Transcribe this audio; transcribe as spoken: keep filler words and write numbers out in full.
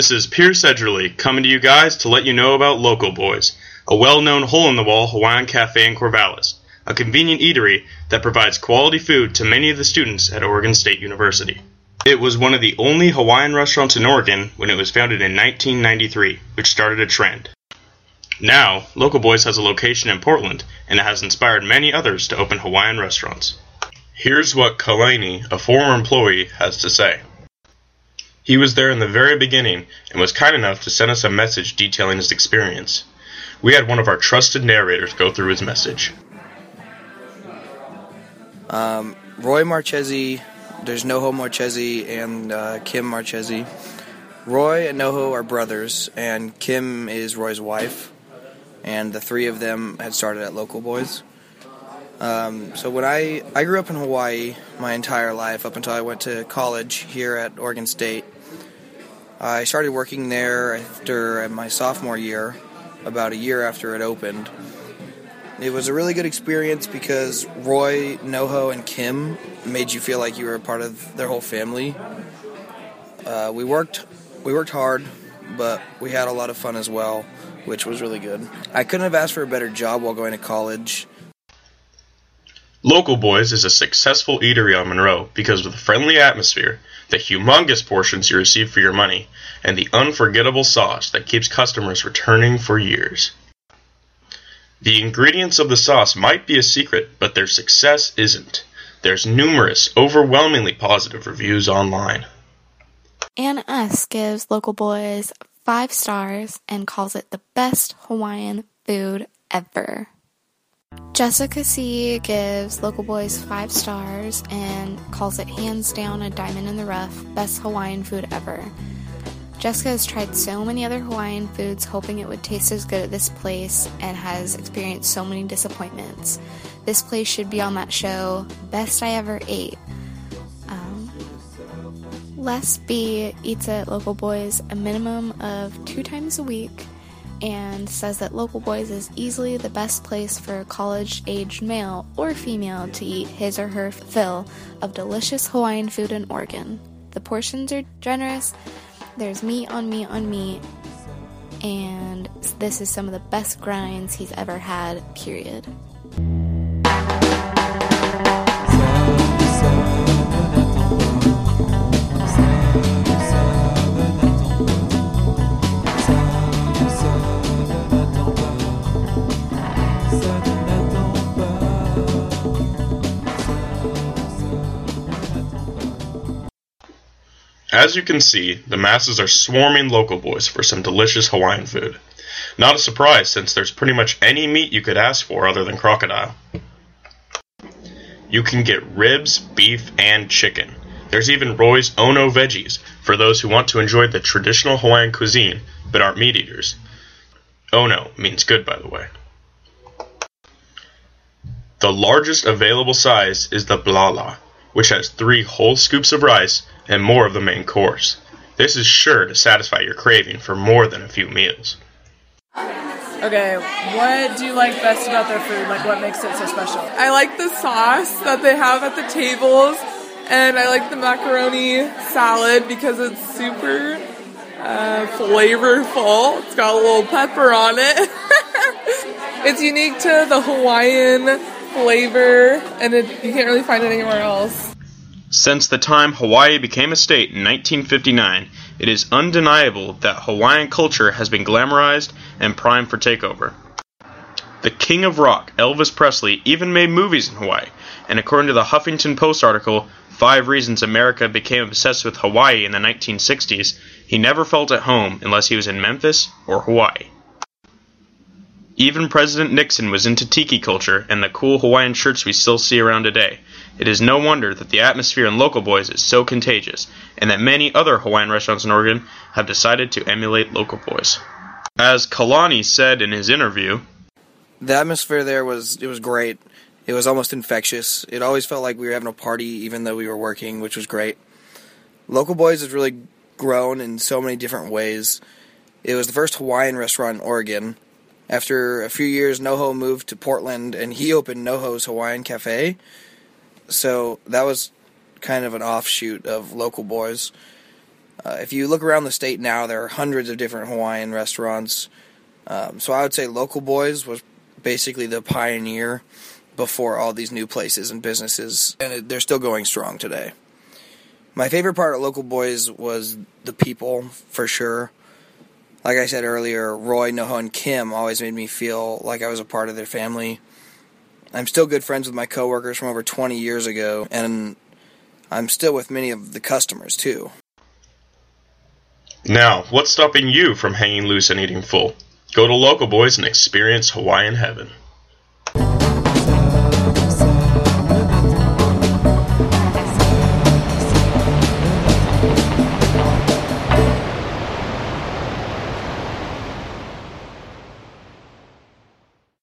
This is Pierce Edgerly coming to you guys to let you know about Local Boys, a well-known hole-in-the-wall Hawaiian cafe in Corvallis, a convenient eatery that provides quality food to many of the students at Oregon State University. It was one of the only Hawaiian restaurants in Oregon when it was founded in nineteen ninety-three, which started a trend. Now, Local Boys has a location in Portland, and it has inspired many others to open Hawaiian restaurants. Here's what Kalani, a former employee, has to say. He was there in the very beginning and was kind enough to send us a message detailing his experience. We had one of our trusted narrators go through his message. Um, Roy Marchesi, there's Noho Marchesi and uh, Kim Marchesi. Roy and Noho are brothers, and Kim is Roy's wife, and the three of them had started at Local Boys. Um, so when I, I grew up in Hawaii my entire life up until I went to college here at Oregon State. I started working there after my sophomore year, about a year after it opened. It was a really good experience because Roy, Noho, and Kim made you feel like you were a part of their whole family. Uh, we worked we worked hard, but we had a lot of fun as well, which was really good. I couldn't have asked for a better job while going to college. Local Boys is a successful eatery on Monroe because of the friendly atmosphere, the humongous portions you receive for your money, and the unforgettable sauce that keeps customers returning for years. The ingredients of the sauce might be a secret, but their success isn't. There's numerous, overwhelmingly positive reviews online. Anna S. gives Local Boys five stars and calls it the best Hawaiian food ever. Jessica C. gives Local Boys five stars and calls it hands down a diamond in the rough, best Hawaiian food ever. Jessica has tried so many other Hawaiian foods hoping it would taste as good at this place and has experienced so many disappointments. This place should be on that show, Best I Ever Ate. Um, Les B. eats at Local Boys a minimum of two times a week and says that Local Boys is easily the best place for a college-aged male or female to eat his or her fill of delicious Hawaiian food in Oregon. The portions are generous, there's meat on meat on meat, and this is some of the best grinds he's ever had, period. As you can see, the masses are swarming Local Boys for some delicious Hawaiian food. Not a surprise, since there's pretty much any meat you could ask for other than crocodile. You can get ribs, beef, and chicken. There's even Roy's Ono veggies, for those who want to enjoy the traditional Hawaiian cuisine, but aren't meat eaters. Ono means good, by the way. The largest available size is the blala, which has three whole scoops of rice and more of the main course. This is sure to satisfy your craving for more than a few meals. Okay, what do you like best about their food? Like, what makes it so special? I like the sauce that they have at the tables, and I like the macaroni salad because it's super uh, flavorful. It's got a little pepper on it. It's unique to the Hawaiian flavor, and it, you can't really find it anywhere else. Since the time Hawaii became a state in nineteen fifty-nine, it is undeniable that Hawaiian culture has been glamorized and primed for takeover. The King of Rock, Elvis Presley, even made movies in Hawaii, and according to the Huffington Post article, Five Reasons America Became Obsessed with Hawaii in the nineteen sixties, he never felt at home unless he was in Memphis or Hawaii. Even President Nixon was into tiki culture and the cool Hawaiian shirts we still see around today. It is no wonder that the atmosphere in Local Boys is so contagious, and that many other Hawaiian restaurants in Oregon have decided to emulate Local Boys. As Kalani said in his interview, the atmosphere there was, it was great. It was almost infectious. It always felt like we were having a party even though we were working, which was great. Local Boys has really grown in so many different ways. It was the first Hawaiian restaurant in Oregon. After a few years, Noho moved to Portland, and he opened Noho's Hawaiian Cafe. So that was kind of an offshoot of Local Boys. Uh, if you look around the state now, there are hundreds of different Hawaiian restaurants. Um, so I would say Local Boys was basically the pioneer before all these new places and businesses, and it, they're still going strong today. My favorite part of Local Boys was the people, for sure. Like I said earlier, Roy, Noho, and Kim always made me feel like I was a part of their family. I'm still good friends with my coworkers from over twenty years ago, and I'm still with many of the customers, too. Now, what's stopping you from hanging loose and eating full? Go to Local Boys and experience Hawaiian heaven.